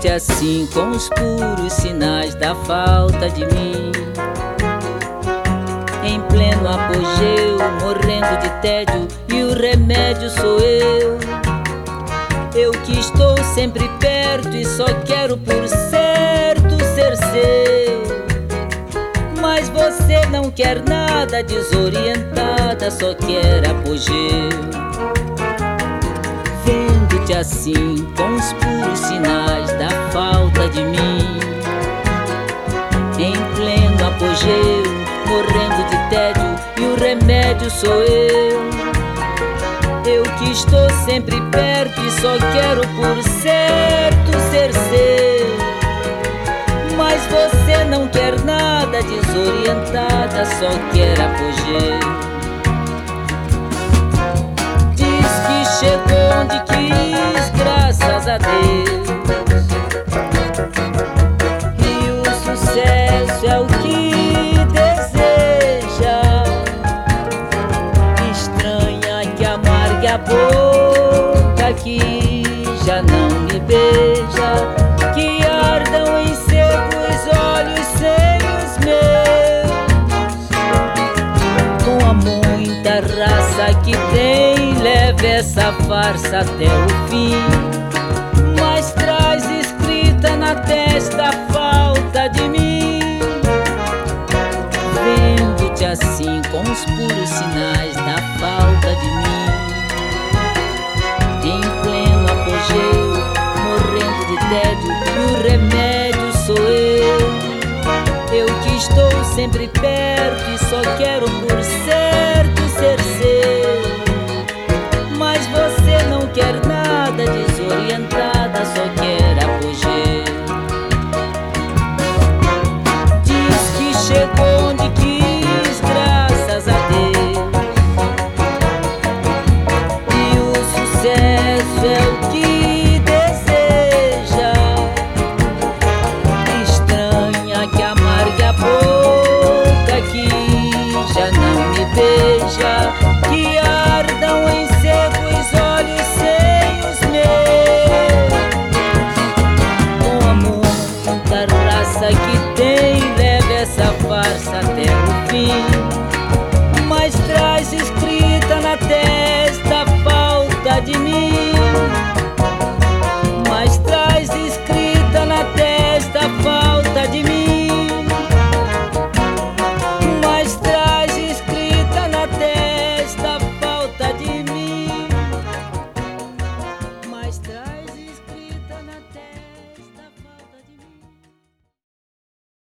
Vendo-te assim com os puros sinais da falta de mim, em pleno apogeu, morrendo de tédio, e o remédio sou eu. Eu que estou sempre perto e só quero por certo ser seu. Mas você não quer nada, desorientada, só quer apogeu. Vendo-te assim com os puros sinais da falta de mim, em pleno apogeu, morrendo de tédio, e o remédio sou eu. Eu que estou sempre perto e só quero por certo ser seu. Mas você não quer nada, desorientada, só quer apogeu. Diz que chegou onde quis, graças a Deus, e o sucesso é o que deseja. Estranha que amargue a boca, que já não me beija, que ardam em seco os olhos sem os meus. Com a muita raça que tem, leve essa farsa até o fim.